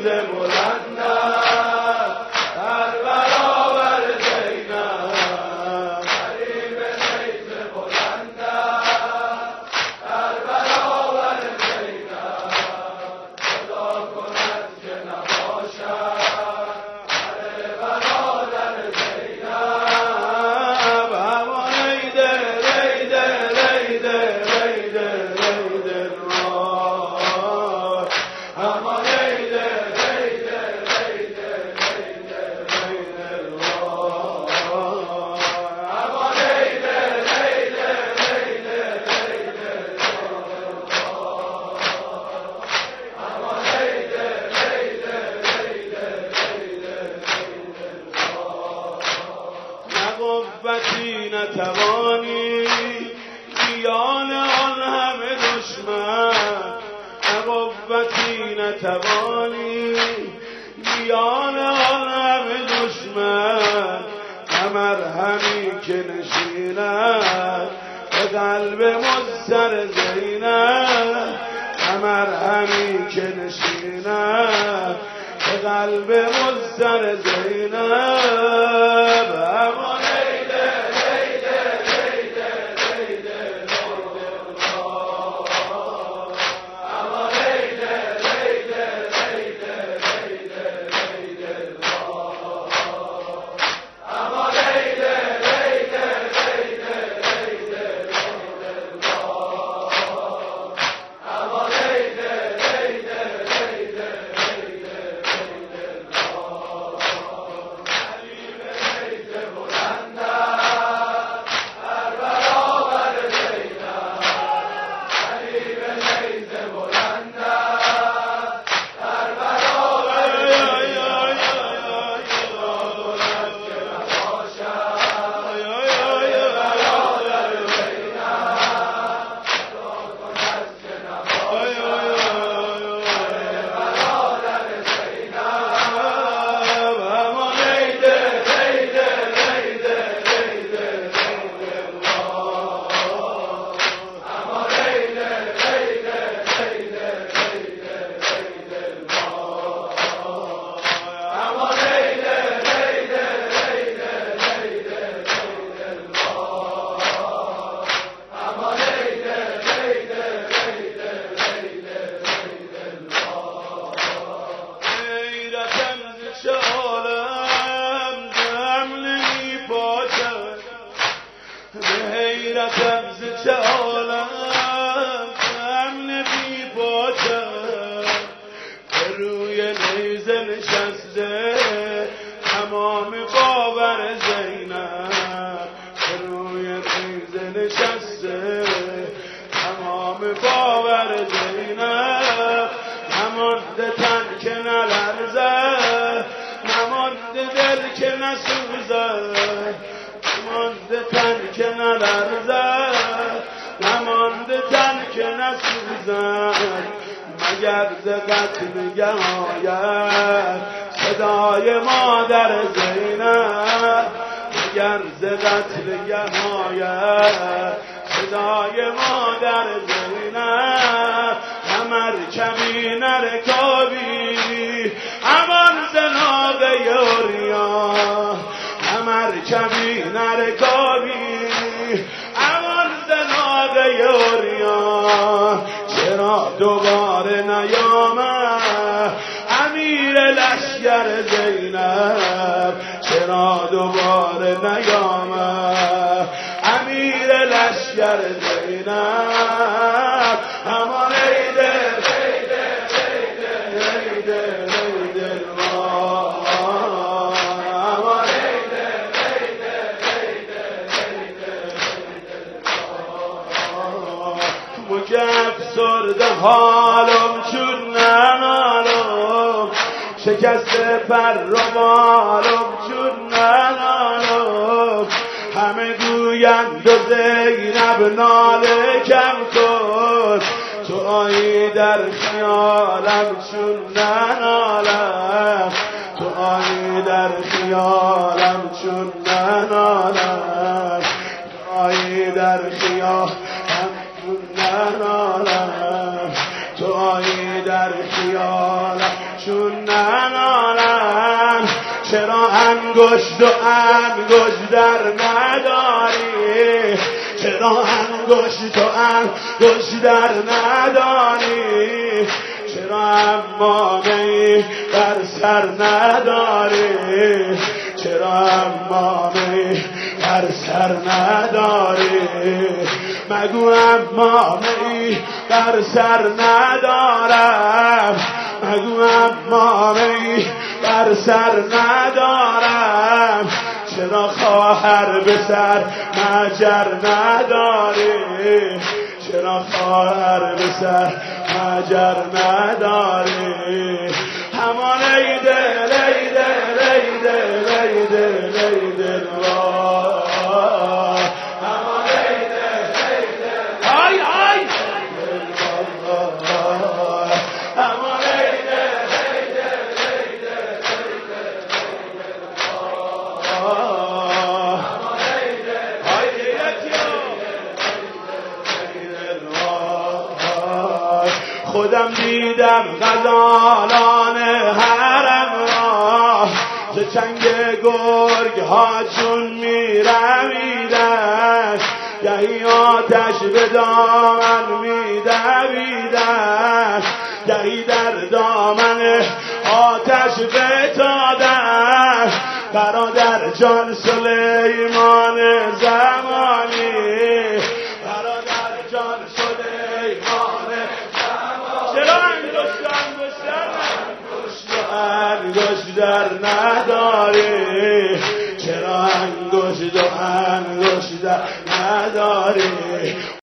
نیز بلند است در برابر زینب، کریم نیز بلند است در برابر زینب، خدا کند که نباشد در برادر زینب. اما ریده ریده ریده ریده ریده راه، اما ریده ریده ریده ریده ریده راه، اما ریده ریده ریده ریده راه، اما ریده ریده ریده ریده راه. نه قوتی نه توانی میان آن همه دشمن، نه قوتی نه توانی میان آن همه دشمن، نه مرهمی که نشیند به قلب مضطر زینب، نه مرهمی که نشیند به قلب مضطر زینب. اما ریده ریده ریده ریده ریده راه، اما ریده ریده ریده ریده ریده راه، اما ریده ریده ریده ریده ریده راه، اما ریده ریده ریده ریده ریده راه. کریم نیز بلند است در برابر زینب، کریم نیز بلند است در برابر زینب، خدا کند که نباشد در برادر زینب، خدا کند که نباشد در برادر زینب. اما ریده ریده ریده ریده ریده راه، اما ریده ریده ریده ریده ریده راه، اما ریده ریده ریده ریده ریده راه، اما ریده ریده ریده ریده ریده راه. حیرتم ز چه عالم دم نمی باشد، حیرتم ز چه عالم دم نمی باشد، به روی نیزه نشسته تمام باور زینب، به روی نیزه نشسته تمام باور زینب، نمانده تن که نلرزد، نمانده دل که نسوزد، نمانده تن که نلرزد، نمانده تن که نسوزد، مگر ز قتل آید صدای مادر زینب، مگر ز قتل آید صدای مادر زینب. نه مرکبی نه رکابی همان ز ناقه عریان، نه مرکبی نه رکابی همان ز ناقه عریان. چرا دوباره نیامد امیر لشکر زینب، چرا دوباره نیامد امیر لشکر زینب. اما ریده ریده ریده ریده ریده راه، اما ریده ریده ریده ریده ریده راه. مگه افسرده حالم چون ننالم، شکسته پر و بالم چون ننالم، همه گویند و زینب ناله کم کن، تو آیی در خیالم چون ننالم، تو آیی در خیالم چون ننالم، تو آیی در خیالم چون ننالم، تو آیی در خیالم چون ندارم. چرا انگشت و انگشت در نداری؟ چرا انگشت و انگشت در نداری؟ چرا امامه‌ای بر سر نداری؟ چرا امامه‌ای بر سر نداری؟ مگو امامه‌ای بر سر ندارم. مگو امامه‌ای بر سر ندارم. چرا خواهر به سر مجر نداری؟ چرا خواهر به سر مجر نداری؟ همان ای دل ای دل ای دل ای دل ای دل همان ای دل ای دل آی آی همان ای دل ای دل ای دل همان ای دل آی خودم دیدم غزالان حرم را ز چنگ گرگ ها چون می رویدن. گهی آتش به دامن می دویدن، گهی در دامن آتش بتادن. برادر جان سلیمان زمانی، برادر جان سلیمان زمانی. چرا انگشت در نداری؟ چرا انگشت در نداری؟